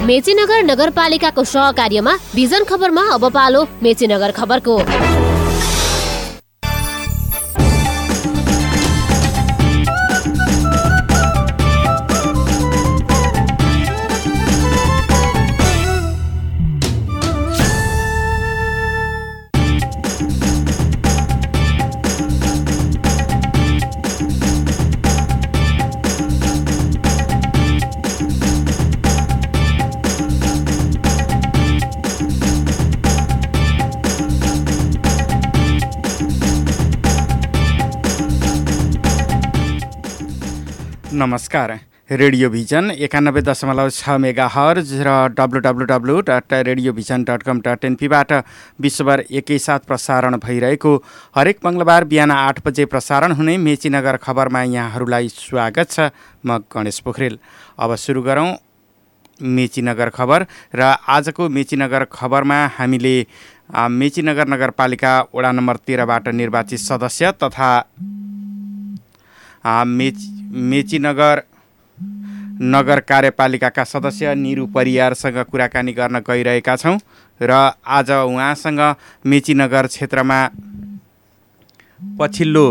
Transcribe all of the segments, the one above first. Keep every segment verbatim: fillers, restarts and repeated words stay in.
मेचीनगर नगरपालिकाको सहकार्यमा भिजन खबरमा अब पालो मेचीनगर खबरको। नमस्कार। रेडियो भिजन एकानब्बे दशमलव छ मेगा हर्ज र W W W dot radio vision dot com dot एनपीबाट विश्वभर एकैसाथ प्रसारण भइरहेको हरेक मङ्गलबार बिहान आठ बजे प्रसारण हुने मेचीनगर खबरमा यहाँहरूलाई स्वागत छ। म गणेश पोखरेल। अब सुरु गरौँ मेचीनगर खबर। र आजको मेचीनगर खबरमा हामीले मेचीनगर नगरपालिका वडा नम्बर तेह्रबाट निर्वाचित सदस्य तथा मेची मेचीनगर नगर कार्यपालिकाका सदस्य निरु परियारसँग कुराकानी गर्न गइरहेका छौँ। र आज उहाँसँग मेचीनगर क्षेत्रमा पछिल्लो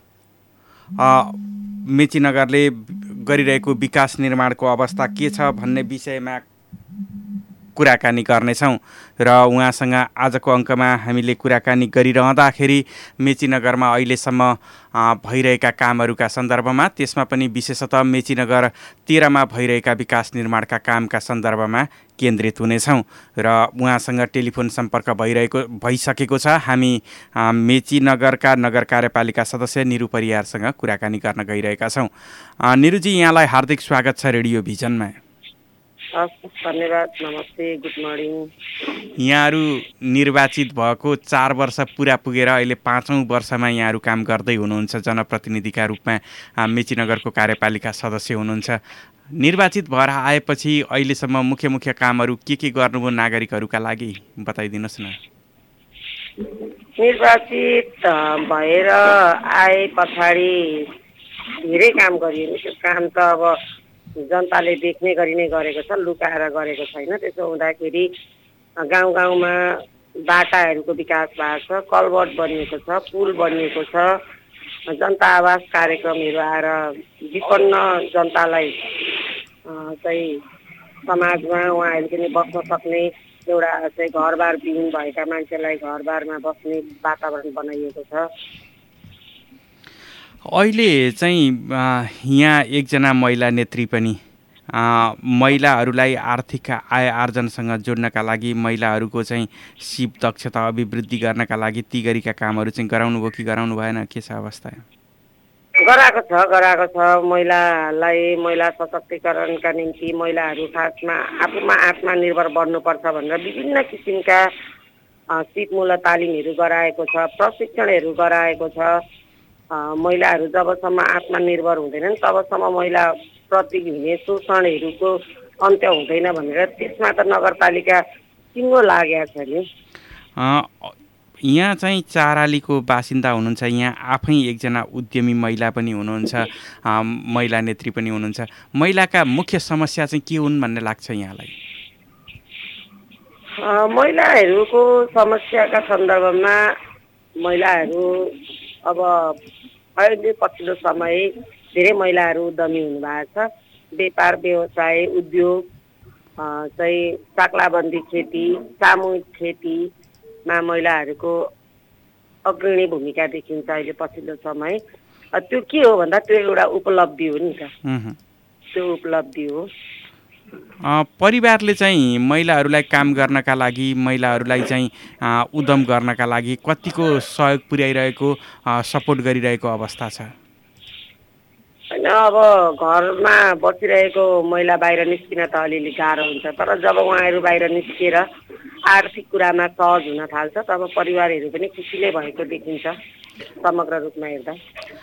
मेचीनगरले गरिरहेको विकास निर्माणको अवस्था के छ भन्ने विषयमा कुराकानी गर्नेछौँ। र उहाँसँग आजको अङ्कमा हामीले कुराकानी गरिरहँदाखेरि मेचीनगरमा अहिलेसम्म भइरहेका कामहरूका सन्दर्भमा, त्यसमा पनि विशेषतः मेचीनगर तेह्रमा भइरहेका विकास निर्माणका कामका सन्दर्भमा केन्द्रित हुनेछौँ। र उहाँसँग टेलिफोन सम्पर्क भइरहेको भइसकेको छ। हामी मेचीनगरका नगर कार्यपालिका सदस्य निरु परियारसँग कुराकानी गर्न गइरहेका छौँ। निरुजी, यहाँलाई हार्दिक स्वागत छ रेडियो भिजनमा। धन्यवाद। नमस्ते, गुड मर्निङ। यहाँहरू निर्वाचित भएको चार वर्ष पुरा पुगेर अहिले पाँचौँ वर्षमा यहाँहरू काम गर्दै हुनुहुन्छ। जनप्रतिनिधिका रूपमा मेचीनगरको कार्यपालिका सदस्य हुनुहुन्छ। निर्वाचित भएर आएपछि अहिलेसम्म मुख्य मुख्य कामहरू के के गर्नुभयो नागरिकहरूका लागि बताइदिनुहोस् न। निर्वाचित भएर आए पछाडि धेरै काम गरियो। त्यो काम त अब जनताले देख्ने गरी नै गरेको छ, लुकाएर गरेको छैन। त्यसो हुँदाखेरि गाउँ गाउँमा बाटाहरूको विकास भएको छ, कलभट बनिएको छ, पुल बनिएको छ, जनता आवास कार्यक्रमहरू आएर विपन्न जनतालाई चाहिँ समाजमा उहाँहरू पनि बस्न सक्ने एउटा चाहिँ घरबार विहीन भएका मान्छेलाई घरबारमा बस्ने वातावरण बनाइएको छ। अहिले चाहिँ यहाँ एकजना महिला नेत्री पनि महिलाहरूलाई आर्थिक आय आर्जनसँग जोड्नका लागि महिलाहरूको चाहिँ सिप दक्षता अभिवृद्धि गर्नका लागि ती गरीका कामहरू चाहिँ गराउनु भयो कि गराउनु भएन, के छ अवस्था? गराएको छ गराएको छ महिलालाई महिला सशक्तिकरणका निम्ति महिलाहरू खासमा आफूमा आत्मनिर्भर बन्नुपर्छ भनेर विभिन्न किसिमका सिपमूलक तालिमहरू गराएको छ, प्रशिक्षणहरू गराएको छ। महिलाहरू जबसम्म आत्मनिर्भर हुँदैनन् तबसम्म महिला प्रति हुने शोषणहरूको अन्त्य हुँदैन भनेर त्यसमा त नगरपालिका सिङ्गो लागेको छ नि। यहाँ चाहिँ चारालीको बासिन्दा हुनुहुन्छ, यहाँ आफै एकजना उद्यमी महिला पनि हुनुहुन्छ, महिला नेत्री पनि हुनुहुन्छ। महिलाका मुख्य समस्या चाहिँ के हुन् भन्ने लाग्छ यहाँलाई? महिलाहरूको समस्याका सन्दर्भमा महिलाहरू अब अहिले पछिल्लो समय धेरै महिलाहरू उद्यमी हुनुभएको छ। व्यापार व्यवसाय उद्योग चाहिँ साक्लाबन्दी खेती, सामूहिक खेतीमा महिलाहरूको अग्रणी भूमिका देखिन्छ अहिले पछिल्लो समय। त्यो के हो भन्दा त्यो एउटा उपलब्धि हो नि त, त्यो उपलब्धि हो। परिवारले चाहिँ महिलाहरूलाई काम गर्नका लागि, महिलाहरूलाई चाहिँ उद्यम गर्नका लागि कतिको सहयोग पुर्याइरहेको, सपोर्ट गरिरहेको अवस्था छ? होइन, अब घरमा बसिरहेको महिला बाहिर निस्किन त अलिअलि गाह्रो हुन्छ, तर जब उहाँहरू बाहिर निस्किएर आर्थिक कुरामा सहज हुन थाल्छ तब परिवारहरू पनि खुसीले भएको देखिन्छ समग्र रूपमा हेर्दा।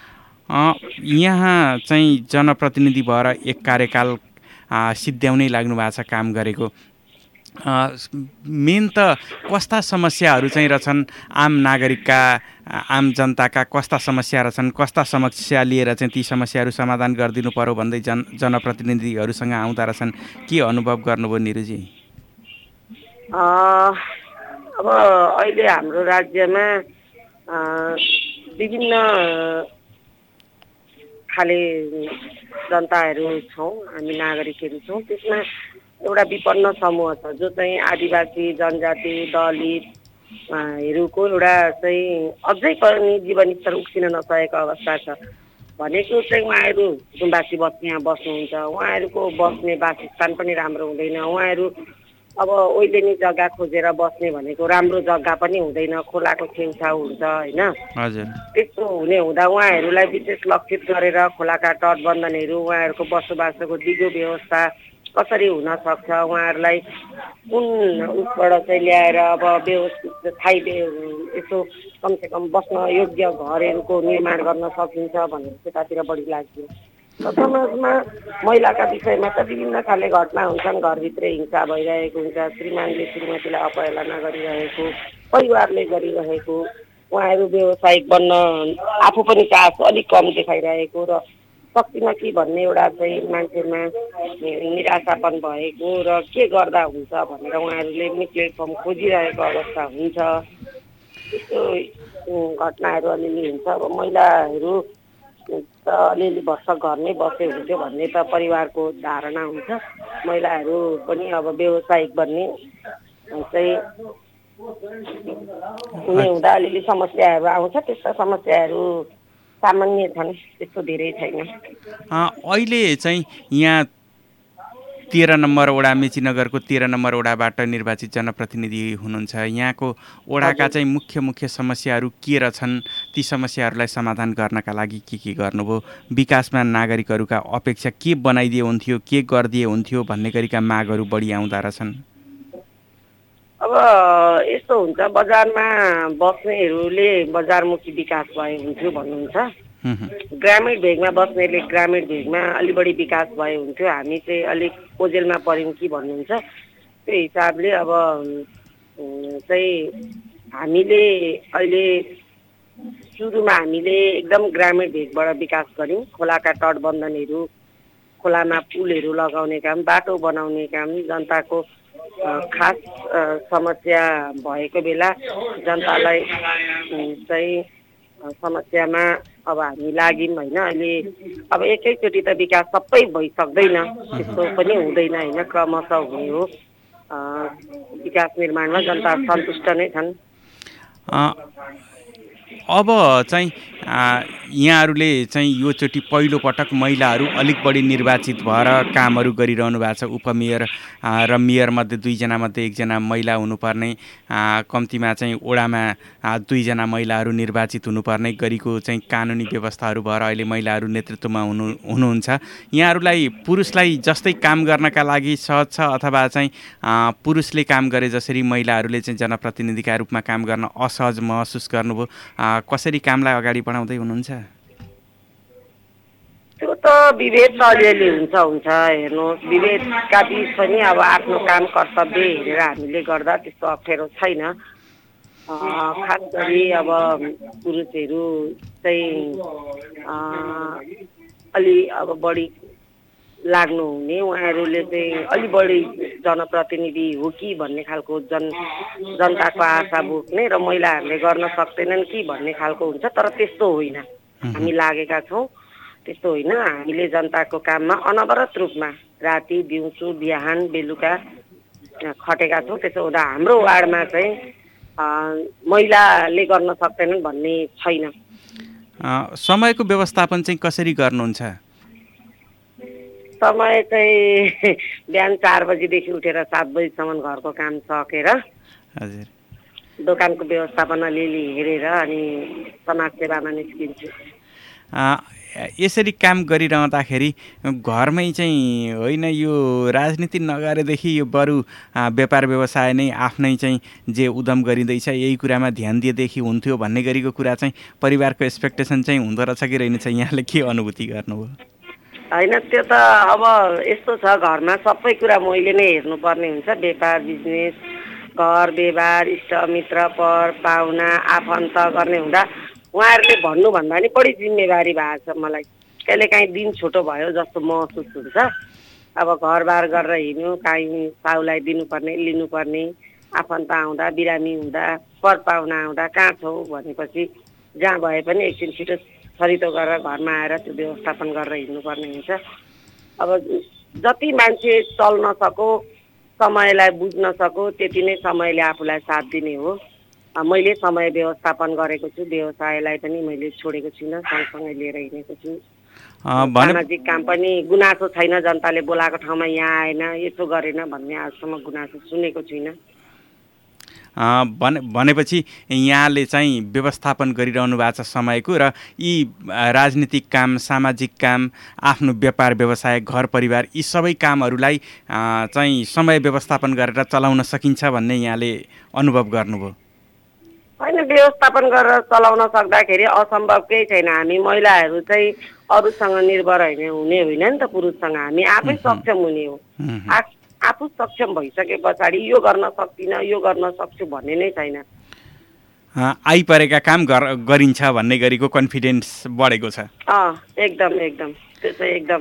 यहाँ चाहिँ जनप्रतिनिधि भएर एक कार्यकाल सिद्ध्याउनै लाग्नु भएको छ काम गरेको। मेन त कस्ता समस्याहरू चाहिँ रहेछन्, आम नागरिकका आम जनताका कस्ता समस्या रहेछन्, कस्ता समस्या लिएर चाहिँ ती समस्याहरू समाधान गरिदिनु पर्यो भन्दै जन जनप्रतिनिधिहरूसँग आउँदा रहेछन्, के अनुभव गर्नुभयो निरुजी? अब अहिले हाम्रो राज्यमा विभिन्न खाले जनताहरू छौँ, हामी नागरिकहरू छौँ। त्यसमा एउटा विपन्न समूह छ जो चाहिँ आदिवासी, जनजाति, दलितहरूको एउटा चाहिँ अझै पनि जीवन स्तर उक्सिन नसकेको अवस्था छ। भनेको चाहिँ उहाँहरू सुनबासी बस्तीमा बस्नुहुन्छ, उहाँहरूको बस्ने वासस्थान पनि राम्रो हुँदैन, उहाँहरू अब ओइलेनी जग्गा खोजेर बस्ने भनेको राम्रो जग्गा पनि हुँदैन, खोलाको छेउछाउ हुन्छ होइन। हजुर, त्यस्तो हुने हुँदा उहाँहरूलाई विशेष लक्षित गरेर खोलाका तटबन्धनहरू, उहाँहरूको बसोबासोको दिगो व्यवस्था कसरी हुन सक्छ, उहाँहरूलाई कुन उसबाट चाहिँ ल्याएर अब व्यवस्थित थाई यसो कमसेकम बस्न योग्य घरहरूको निर्माण गर्न सकिन्छ भन्ने त्यतातिर बढी लाग्यो। र समाजमा महिलाका विषयमा त विभिन्न खाले घटना हुन्छन्, घरभित्रै हिंसा भइरहेको हुन्छ, श्रीमानले श्रीमतीलाई अपहेलना गरिरहेको, परिवारले गरिरहेको, उहाँहरू व्यावसायिक बन्न आफू पनि चासो अलिक कम देखाइरहेको र शक्तिमा के भन्ने एउटा चाहिँ मान्छेमा निराशापन भएको र के गर्दा हुन्छ भनेर उहाँहरूले पनि प्लेटफर्म खोजिरहेको अवस्था हुन्छ। त्यस्तो घटनाहरू अलिअलि हुन्छ। अब महिलाहरू त अलिअलि वर्ष घरमै बसे हुन्थ्यो भन्ने त परिवारको धारणा हुन्छ। महिलाहरू पनि अब व्यावसायिक बन्ने चाहिँ हुने हुँदा अलिअलि समस्याहरू आउँछ। त्यस्ता समस्याहरू सामान्य छन्, त्यस्तो धेरै छैन। अहिले चाहिँ यहाँ तेह्र नम्बर वडा, मेचीनगरको तेह्र नम्बर वडाबाट निर्वाचित जनप्रतिनिधि हुनुहुन्छ। यहाँको वडाका चाहिँ मुख्य मुख्य समस्याहरू के रहेछन्, ती समस्याहरूलाई समाधान गर्नका लागि के के गर्नुभयो, विकासमा नागरिकहरूका अपेक्षा के बनाइदिए हुन्थ्यो, के गरिदिए हुन्थ्यो भन्ने गरीका मागहरू बढी आउँदा रहेछन्? अब यस्तो हुन्छ, बजारमा बस्नेहरूले बजारमुखी विकास भए हुन्थ्यो भन्नुहुन्छ, ग्रामीण भेगमा बस्नेले ग्रामीण भेगमा अलि बढी विकास भए हुन्थ्यो, हामी चाहिँ अलिक ओजेलमा पऱ्यौँ कि भन्नुहुन्छ। त्यो हिसाबले अब चाहिँ हामीले अहिले सुरुमा हामीले एकदम ग्रामीण भेगबाट विकास गऱ्यौँ। खोलाका तटबन्धनहरू, खोलामा पुलहरू लगाउने काम, बाटो बनाउने काम, जनताको खास समस्या भएको बेला जनतालाई चाहिँ समस्यामा अब हामी लाग्यौँ होइन। अहिले अब एकैचोटि त विकास सबै भइसक्दैन, त्यस्तो पनि हुँदैन होइन, क्रमशः हुने हो। विकास निर्माणमा जनता सन्तुष्ट नै छन्। अब चाहिँ यहाँहरूले चाहिँ योचोटि पहिलोपटक महिलाहरू अलिक बढी निर्वाचित भएर कामहरू गरिरहनु भएको छ। उपमेयर र मेयरमध्ये दुईजना मध्ये एकजना महिला हुनुपर्ने, कम्तीमा चाहिँ वडामा दुईजना महिलाहरू निर्वाचित हुनुपर्ने गरीको चाहिँ कानुनी व्यवस्थाहरू भएर अहिले महिलाहरू नेतृत्वमा हुनु हुनुहुन्छ। यहाँहरूलाई पुरुषलाई जस्तै काम गर्नका लागि सहज छ, अथवा चाहिँ पुरुषले काम गरे जसरी महिलाहरूले चाहिँ जनप्रतिनिधिका रूपमा काम गर्न असहज महसुस गर्नुभयो? कसरी कामलाई अगाडि बढाउँदै हुनुहुन्छ? त्यो त विभेद त अलिअलि हुन्छ हुन्छ हेर्नुहोस्, विभेदका बिच पनि अब आफ्नो काम कर्तव्य हेरेर हामीले गर्दा त्यस्तो अप्ठ्यारो छैन। खास गरी अब पुरुषहरू चाहिँ अलि अब बढी लाग्नु हुने, उहाँहरूले चाहिँ अलि बढी जनप्रतिनिधि हो कि भन्ने खालको जन जनताको आशा बोक्ने र महिलाहरूले गर्न सक्दैनन् कि भन्ने खालको हुन्छ। तर त्यस्तो होइन, हामी लागेका छौँ, त्यस्तो होइन। हामीले जनताको काममा अनवरत रूपमा राति दिउँसो बिहान बेलुका खटेका छौँ। त्यसो हुँदा हाम्रो वार्डमा चाहिँ महिलाले गर्न सक्दैनन् भन्ने छैन। समयको व्यवस्थापन चाहिँ कसरी गर्नुहुन्छ? समय चाहिँ बिहान चार बजीदेखि उठेर सात बजीसम्म घरको काम सकेर हजुर दोकानको व्यवस्थापन अलिअलि हेरेर अनि समाजसेवामा निस्किन्छु। यसरी काम गरिरहँदाखेरि घरमै चाहिँ होइन, यो राजनीति नगरेदेखि यो बरु व्यापार व्यवसाय नै आफ्नै चाहिँ जे उद्यम गरिँदैछ यही कुरामा ध्यान दिएदेखि हुन्थ्यो भन्ने गरीको कुरा चाहिँ परिवारको एक्सपेक्टेसन चाहिँ हुँदो रहेछ कि रहेनछ? यहाँले के अनुभूति गर्नुभयो? होइन त्यो त अब यस्तो छ, घरमा सबै कुरा मैले नै हेर्नुपर्ने हुन्छ। व्यापार बिजनेस, घर व्यवहार, इष्टमित्र पर पाहुना आफन्त गर्ने हुँदा उहाँहरूले भन्नुभन्दा नि बढी जिम्मेवारी भएको छ मलाई। कहिलेकाहीँ दिन छोटो भयो जस्तो महसुस हुन्छ। अब घरबार गरेर हिँड्नु, काहीँ साउलाई दिनुपर्ने लिनुपर्ने, आफन्त आउँदा बिरामी हुँदा पर पाहुना आउँदा कहाँ छौ भनेपछि जहाँ भए पनि एकछिन छिटो छरितो गरेर घरमा आएर त्यो व्यवस्थापन गरेर हिँड्नुपर्ने हुन्छ। अब जति मान्छे चल्न सको, समयलाई बुझ्न सको, त्यति नै समयले आफूलाई साथ दिने हो। मैले समय व्यवस्थापन गरेको छु, व्यवसायलाई पनि मैले छोडेको छुइनँ, सँगसँगै लिएर हिँडेको छु। सामाजिक काम पनि गुनासो छैन, जनताले बोलाएको ठाउँमा यहाँ आएन, यसो गरेन भन्ने आजसम्म गुनासो सुनेको छुइनँ। भने भनेपछि यहाँले चाहिँ व्यवस्थापन गरिरहनु भएको छ समयको, र यी राजनीतिक काम, सामाजिक काम, आफ्नो व्यापार व्यवसाय, घर परिवार, यी सबै कामहरूलाई चाहिँ समय व्यवस्थापन गरेर चलाउन सकिन्छ भन्ने यहाँले अनुभव गर्नुभयो? होइन, व्यवस्थापन गरेर चलाउन सक्दाखेरि असम्भव केही छैन। हामी महिलाहरू चाहिँ अरूसँग निर्भर होइन हुने होइन नि त, पुरुषसँग हामी आफै सक्षम हुने हो। आफू सक्षम भइसके पछाडि यो गर्न सक्दिनँ, यो गर्न सक्छु भन्ने नै छैन। आइपरेका काम गरिन्छ भन्ने गरीको कन्फिडेन्स बढेको छ। अँ एकदम एकदम त्यो चाहिँ एकदम।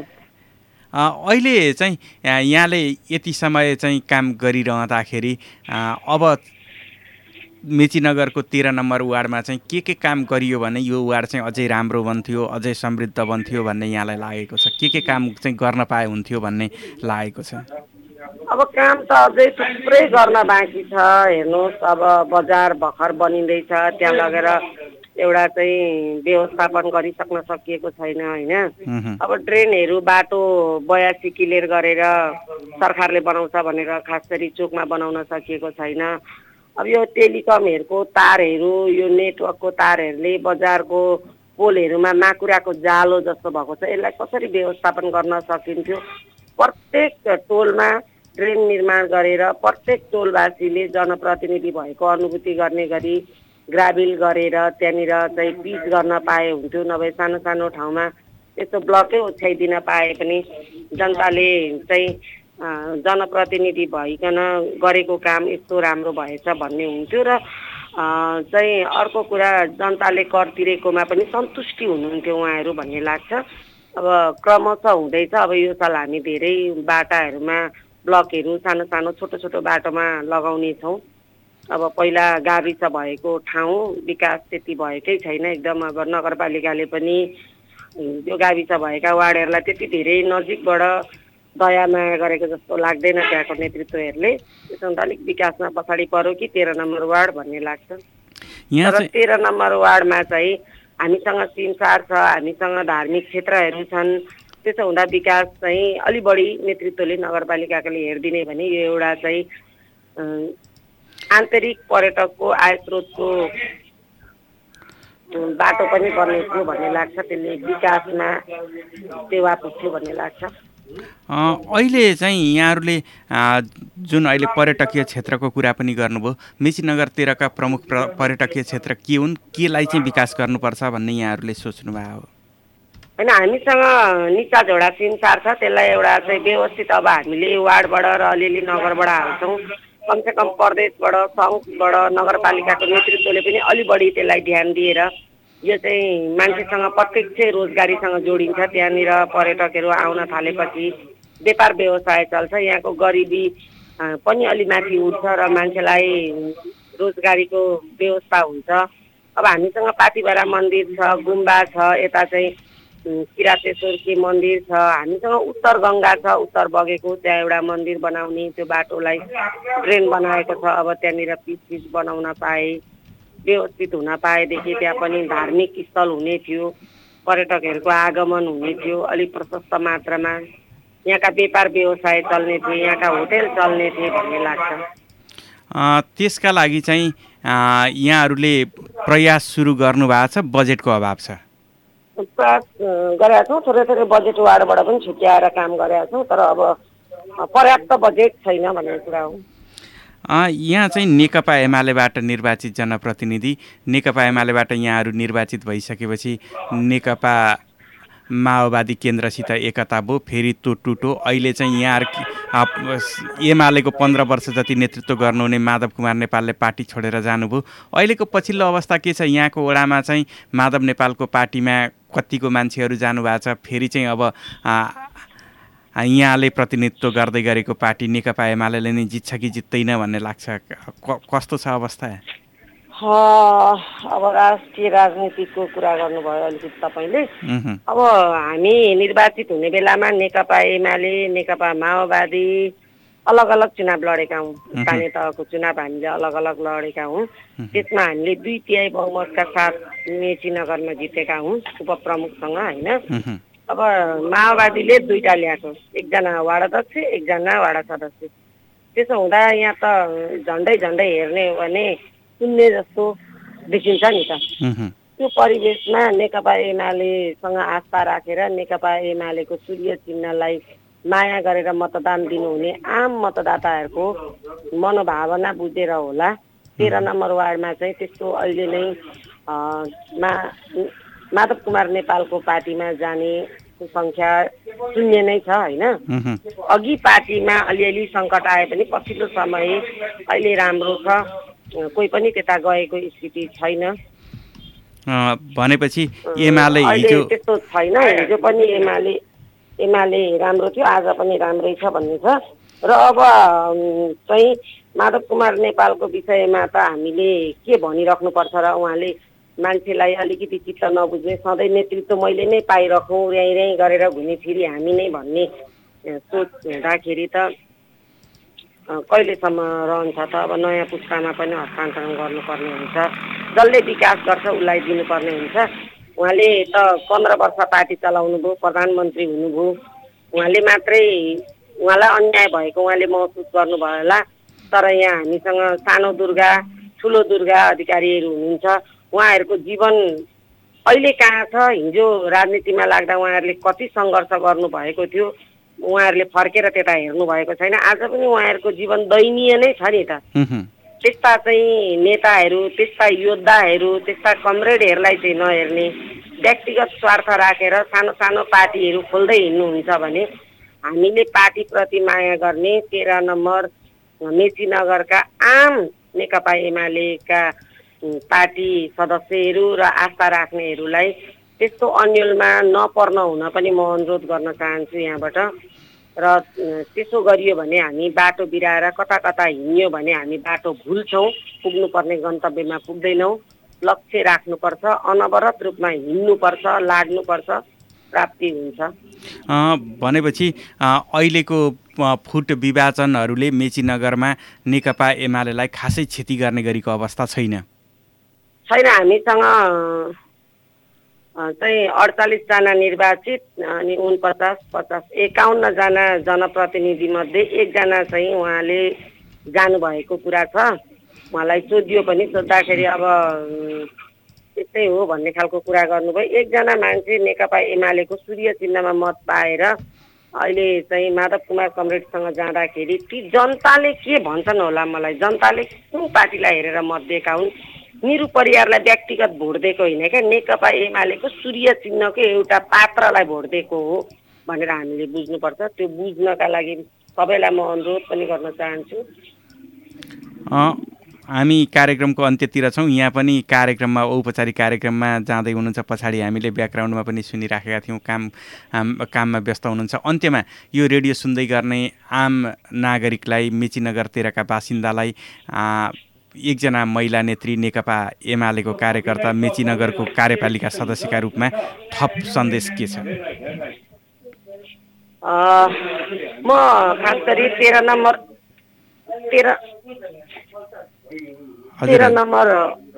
अहिले चाहिँ यहाँले यति समय चाहिँ काम गरिरहँदाखेरि अब मेचीनगरको तेह्र नम्बर वार्डमा चाहिँ के के काम गरियो भने यो वार्ड चाहिँ अझै राम्रो बन्थ्यो, अझै समृद्ध बन्थ्यो भन्ने यहाँलाई लागेको छ? के के काम चाहिँ गर्न पाए हुन्थ्यो भन्ने लागेको छ? अब काम त अझै थुप्रै गर्न बाँकी छ। हेर्नुहोस्, अब बजार भर्खर बनिँदैछ, त्यहाँ लगेर एउटा चाहिँ व्यवस्थापन गरिसक्न सकिएको छैन होइन। अब ड्रेनहरू बाटो बयासी क्लियर गरेर सरकारले बनाउँछ भनेर खास गरी चोकमा बनाउन सकिएको छैन। अब यो टेलिकमहरूको तारहरू, यो नेटवर्कको तारहरूले बजारको पोलहरूमा माकुराको जालो जस्तो भएको छ, यसलाई कसरी व्यवस्थापन गर्न सकिन्थ्यो? प्रत्येक टोलमा ड्रेन निर्माण गरेर प्रत्येक टोलवासीले जनप्रतिनिधि भएको अनुभूति गर्ने गरी ग्राबिल गरेर त्यहाँनिर चाहिँ पिच गर्न पाए हुन्थ्यो। नभए सानो सानो ठाउँमा यस्तो ब्लकै ओछ्याइदिन पाए पनि जनताले चाहिँ जनप्रतिनिधि भइकन गरेको काम यस्तो राम्रो भएछ भन्ने हुन्थ्यो। र चाहिँ अर्को कुरा, जनताले कर तिरेकोमा पनि सन्तुष्टि हुनुहुन्थ्यो उहाँहरू भन्ने लाग्छ। अब क्रमशः हुँदैछ। अब यो साल हामी धेरै बाटाहरूमा ब्लकहरू सानो सानो छोटो छोटो बाटोमा लगाउने छौँ। अब पहिला गाविस भएको ठाउँ विकास त्यति भएकै छैन एकदम। अब नगरपालिकाले पनि त्यो गाविस भएका वार्डहरूलाई त्यति धेरै नजिकबाट दया माया गरेको जस्तो लाग्दैन त्यहाँको नेतृत्वहरूले। त्यसो भने अलिक विकासमा पछाडि पऱ्यो कि तेह्र नम्बर वार्ड भन्ने लाग्छ। तर तेह्र नम्बर वार्डमा चाहिँ हामीसँग सिमसार छ, हामीसँग धार्मिक क्षेत्रहरू छन्। त्यसो हुँदा विकास चाहिँ अलि बढी नेतृत्वले नगरपालिकाले हेरिदिने भने यो एउटा चाहिँ आन्तरिक पर्यटकको आय स्रोतको बाटो पनि बन्ने थियो भन्ने लाग्छ। त्यसले विकासमा टेवा पुग्थ्यो भन्ने लाग्छ। अहिले चाहिँ यहाँहरूले जुन अहिले पर्यटकीय क्षेत्रको कुरा पनि गर्नुभयो, मेचीनगर तेह्रका प्रमुख पर्यटकीय क्षेत्र के हुन्, केलाई चाहिँ विकास गर्नुपर्छ भन्ने यहाँहरूले सोच्नुभयो हो? होइन, हामीसँग निचा झोडा सिमसार छ, त्यसलाई एउटा चाहिँ व्यवस्थित अब हामीले वार्डबाट र अलिअलि नगरबाट हाल्छौँ। कमसेकम प्रदेशबाट, सङ्घबाट, नगरपालिकाको नेतृत्वले पनि अलि बढी त्यसलाई ध्यान दिएर यो चाहिँ मान्छेसँग प्रत्यक्ष रोजगारीसँग जोडिन्छ। त्यहाँनिर पर्यटकहरू आउन थालेपछि व्यापार व्यवसाय चल्छ, यहाँको गरिबी पनि अलि माथि उठ्छ र मान्छेलाई रोजगारीको व्यवस्था हुन्छ। अब हामीसँग पाथिभरा मन्दिर छ, गुम्बा छ, यता चाहिँ किरातेश्वरकी मन्दिर छ, हामीसँग उत्तर गङ्गा छ, उत्तर बगेको त्यहाँ एउटा मन्दिर बनाउने, त्यो बाटोलाई ड्रेन बनाएको छ। अब त्यहाँनिर पिच पिच बनाउन पाए, व्यवस्थित हुन पाएदेखि त्यहाँ पनि धार्मिक स्थल हुने थियो, पर्यटकहरूको आगमन हुने थियो अलिक प्रशस्त मात्रामा, यहाँका व्यापार व्यवसाय चल्ने थिए, यहाँका होटेल चल्ने थिए भन्ने लाग्छ। त्यसका लागि चाहिँ यहाँहरूले प्रयास सुरु गर्नुभएको छ, बजेटको अभाव छ? प्रयास गरेका छौँ, थोरै थोरै बजेट वार्डबाट पनि छुट्याएर काम गरेका छौँ, तर अब पर्याप्त बजेट छैन भन्ने कुरा हो। यहाँ चाहिँ नेकपा एमालेबाट निर्वाचित जनप्रतिनिधि, नेकपा एमालेबाट यहाँहरू निर्वाचित भइसकेपछि नेकपा माओवादी केन्द्रसित एकता भयो, फेरि त्यो टुटो। अहिले चाहिँ यहाँ एमालेको पन्ध्र वर्ष जति नेतृत्व गर्नुहुने माधव कुमार नेपालले पार्टी छोडेर जानुभयो। अहिलेको पछिल्लो अवस्था के छ? यहाँको वडामा चाहिँ माधव नेपालको पार्टीमा कतिको मान्छेहरू जानुभएको छ? फेरि चाहिँ अब यहाँले प्रतिनिधित्व गर्दै गरेको पार्टी नेकपा एमाले नै जित्छ कि जित्दैन भन्ने लाग्छ? कस्तो छ अवस्था? अब राष्ट्रिय राजनीतिको कुरा गर्नुभयो अलिकति तपाईँले। अब हामी निर्वाचित हुने बेलामा नेकपा एमाले, नेकपा माओवादी अलग अलग चुनाव लडेका हौँ। स्थानीय तहको चुनाव हामीले अलग अलग लडेका हौँ। त्यसमा हामीले दुई तिहाई बहुमतका साथ मेची नगरमा जितेका हौँ उपप्रमुखसँग, होइन। अब माओवादीले दुईवटा ल्याएको, एकजना वाडा अध्यक्ष, एकजना वाडा सदस्य। त्यसो हुँदा यहाँ त झन्डै झन्डै हेर्ने हो भने शून्य जस्तो देखिन्छ नि त। त्यो परिवेशमा नेकपा एमालेसँग आस्था राखेर नेकपा एमालेको सूर्य चिन्हलाई माया गरेर मतदान दिनुहुने आम मतदाताहरूको मनोभावना बुझेर होला तेह्र नम्बर वार्डमा चाहिँ त्यस्तो अहिले नै मा माधव कुमार नेपालको पार्टीमा जाने सङ्ख्या शून्य नै छ, होइन। अघि पार्टीमा अलिअलि सङ्कट आए पनि पछिल्लो समय अहिले राम्रो छ, कोही पनि त्यता गएको स्थिति छैन। भनेपछि एमाले हिजो त्यस्तो छैन। हिजो पनि एमाले एमाले राम्रो थियो, आज पनि राम्रै छ भन्ने छ। र अब चाहिँ माधव कुमार नेपालको विषयमा त हामीले के भनिराख्नुपर्छ र उहाँले मान्छेलाई अलिकति चित्त नबुझ्ने, सधैँ नेतृत्व मैले नै पाइराखौँ, र्याइ र्याइ गरेर घुने फेरि हामी नै भन्ने सोच हुँदाखेरि त कहिलेसम्म रहन्छ त? अब नयाँ पुस्तामा पनि हस्तान्तरण गर्नुपर्ने हुन्छ। जसले विकास गर्छ उसलाई दिनुपर्ने हुन्छ। उहाँले त पन्ध्र वर्ष पार्टी चलाउनु भयो, प्रधानमन्त्री हुनुभयो। उहाँले मात्रै उहाँलाई अन्याय भएको उहाँले महसुस गर्नुभयो होला। तर यहाँ हामीसँग सानो दुर्गा, ठुलो दुर्गा अधिकारीहरू हुनुहुन्छ। उहाँहरूको जीवन अहिले कहाँ छ? हिजो राजनीतिमा लाग्दा उहाँहरूले कति सङ्घर्ष गर्नुभएको थियो, उहाँहरूले फर्केर त्यता हेर्नु भएको छैन। आज पनि उहाँहरूको जीवन दयनीय नै छ नि त। त्यस्ता चाहिँ नेताहरू, त्यस्ता योद्धाहरू, त्यस्ता कमरेडहरूलाई चाहिँ नहेर्ने, व्यक्तिगत स्वार्थ राखेर सानो सानो पार्टीहरू खोल्दै हिँड्नुहुन्छ भने हामीले पार्टीप्रति माया गर्ने तेह्र नम्बर मेची नगरका आम नेकपा एमालेका पार्टी सदस्यहरू र आस्था राख्नेहरूलाई त्यस्तो अन्यलमा नपर्न हुन पनि म अनुरोध गर्न चाहन्छु यहाँबाट। र त्यसो गरियो भने हामी बाटो बिराएर कता कता हिँड्यो भने हामी बाटो भुल्छौँ, पुग्नुपर्ने गन्तव्यमा पुग्दैनौँ। लक्ष्य राख्नुपर्छ, अनवरत रूपमा हिँड्नुपर्छ, लाग्नुपर्छ, प्राप्ति हुन्छ। भनेपछि अहिलेको फुट विभाजनहरूले मेचीनगरमा नेकपा एमालेलाई खासै क्षति गर्ने गरीको अवस्था छैन? छैन। हामीसँग चाहिँ अडचालिसजना निर्वाचित अनि उनपचास पचास एकाउन्नजना जनप्रतिनिधि मध्ये एकजना चाहिँ उहाँले जानुभएको कुरा छ। उहाँलाई सोधियो पनि, सोद्धाखेरि अब त्यस्तै हो भन्ने खालको कुरा गर्नुभयो। एकजना मान्छे नेकपा एमालेको सूर्य चिन्हमा मत पाएर अहिले चाहिँ माधव कुमार कमरेडसँग जाँदाखेरि ती जनताले के भन्छन् होला, मलाई जनताले कुन पार्टीलाई हेरेर मत दिएका हुन्? निरु परियारलाई व्यक्तिगत भोट दिएको होइन क्या, नेकपा एमालेको सूर्य चिन्हको एउटा पात्रलाई भोट दिएको हो भनेर हामीले बुझ्नुपर्छ। त्यो बुझ्नका लागि सबैलाई म अनुरोध पनि गर्न चाहन्छु। हामी कार्यक्रमको अन्त्यतिर छौँ। यहाँ पनि कार्यक्रममा औपचारिक कार्यक्रममा जाँदै हुनुहुन्छ। पछाडि हामीले ब्याकग्राउन्डमा पनि सुनिराखेका थियौँ, काम काममा व्यस्त हुनुहुन्छ। अन्त्यमा यो रेडियो सुन्दै गर्ने आम नागरिकलाई, मेचीनगर तेह्रका बासिन्दालाई एकजना महिला नेत्री, नेकपा एमालेको कार्यकर्ता, मेचीनगरको कार्यपालिका सदस्यका रूपमा थप सन्देश के छ? म खास गरी तेह्र नम्बर तेह्र तेह्र नम्बर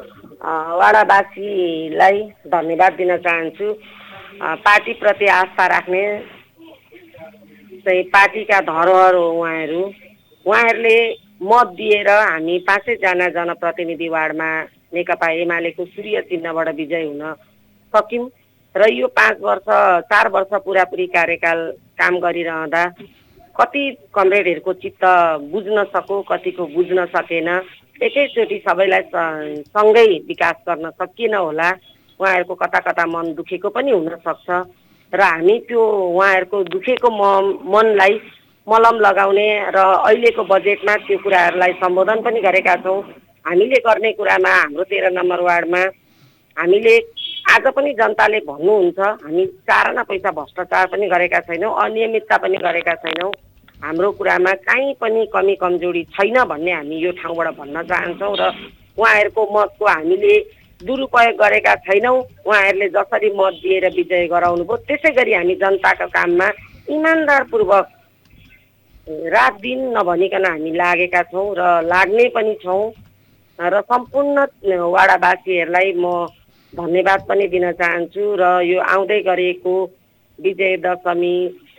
वाडावासीलाई धन्यवाद दिन चाहन्छु। पार्टीप्रति आस्था राख्ने चाहिँ पार्टीका धरोहर हो उहाँहरू। उहाँहरूले मत दिएर हामी पाँचैजना जनप्रतिनिधि वार्डमा नेकपा एमालेको सूर्य चिन्हबाट विजय हुन सक्यौँ। र यो पाँच वर्ष चार वर्ष पुरापुरी कार्यकाल काम गरिरहँदा कति कमरेडहरूको चित्त बुझ्न सको, कतिको बुझ्न सकेन। एकैचोटि सबैलाई सँगै विकास गर्न सकिएन होला। उहाँहरूको कता कता मन दुखेको पनि हुनसक्छ। र हामी त्यो उहाँहरूको दुखेको म मनलाई मलम लगाउने र अहिलेको बजेटमा त्यो कुराहरूलाई सम्बोधन पनि गरेका छौँ। हामीले गर्ने कुरामा हाम्रो तेह्र नम्बर वार्डमा हामीले आज पनि जनताले भन्नुहुन्छ हामी चारना पैसा भ्रष्टाचार पनि गरेका छैनौँ, अनियमितता पनि गरेका छैनौँ, हाम्रो कुरामा काहीँ पनि कमी कमजोरी छैन भन्ने हामी यो ठाउँबाट भन्न चाहन्छौँ र उहाँहरूको मतको हामीले दुरुपयोग गरेका छैनौँ। उहाँहरूले जसरी मत दिएर विजय गराउनु भयो त्यसै गरी हामी जनताको काममा इमान्दारपूर्वक रात दिन नभनिकन हामी लागेका छौँ र लाग्ने पनि छौँ र सम्पूर्ण वाडावासीहरूलाई म धन्यवाद पनि दिन चाहन्छु र यो आउँदै गरेको विजय दशमी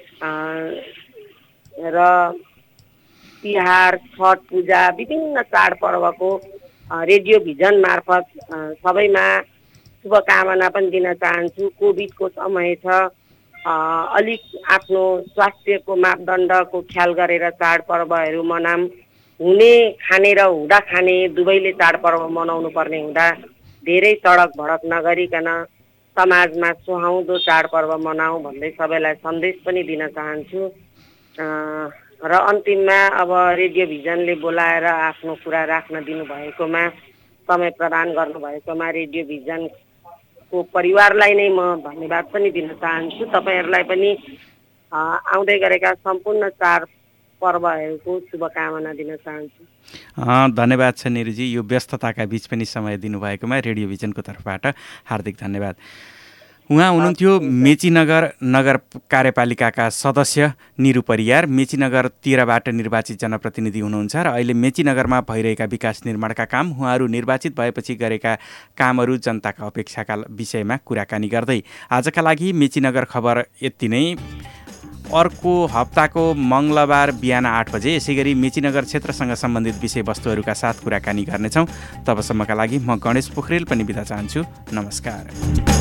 र तिहार, छठ पूजा, विभिन्न चाडपर्वको रेडियो भिजन मार्फत सबैमा शुभकामना पनि दिन चाहन्छु। कोभिडको समय छ, अलिक आफ्नो स्वास्थ्यको मापदण्डको ख्याल गरेर चाडपर्वहरू मनाऊँ। हुने खाने र हुँदा खाने दुवैले चाडपर्व मनाउनु पर्ने हुँदा धेरै सडक भडक नगरिकन समाजमा सुहाउँदो चाडपर्व मनाऊ भन्दै सबैलाई सन्देश पनि दिन चाहन्छु। र अन्तिममा अब रेडियो भिजनले बोलाएर आफ्नो कुरा राख्न दिनुभएकोमा, समय प्रदान गर्नुभएकोमा रेडियो भिजनको परिवारलाई नै म धन्यवाद पनि दिन चाहन्छु। तपाईँहरूलाई पनि आउँदै गरेका सम्पूर्ण चाड पर्वहरूको शुभकामना दिन चाहन्छु। धन्यवाद छ निरुजी, यो व्यस्तताका बीच पनि समय दिनुभएकोमा रेडियो भिजनको तर्फबाट हार्दिक धन्यवाद। उहाँ हुनुहुन्थ्यो मेचीनगर नगर कार्यपालिकाका सदस्य निरु परियार। मेचीनगर तेह्रबाट निर्वाचित जनप्रतिनिधि हुनुहुन्छ र अहिले मेचीनगरमा भइरहेका विकास निर्माणका काम, उहाँहरू निर्वाचित भएपछि गरेका कामहरू, जनताका अपेक्षाका विषयमा कुराकानी गर्दै आजका लागि मेचीनगर खबर यति नै। अर्को हप्ताको मङ्गलबार बिहान आठ बजे यसै गरी मेचीनगर क्षेत्रसँग सम्बन्धित विषयवस्तुहरूका साथ कुराकानी गर्नेछौँ। तबसम्मका लागि म गणेश पोखरेल पनि बिदा चाहन्छु। नमस्कार।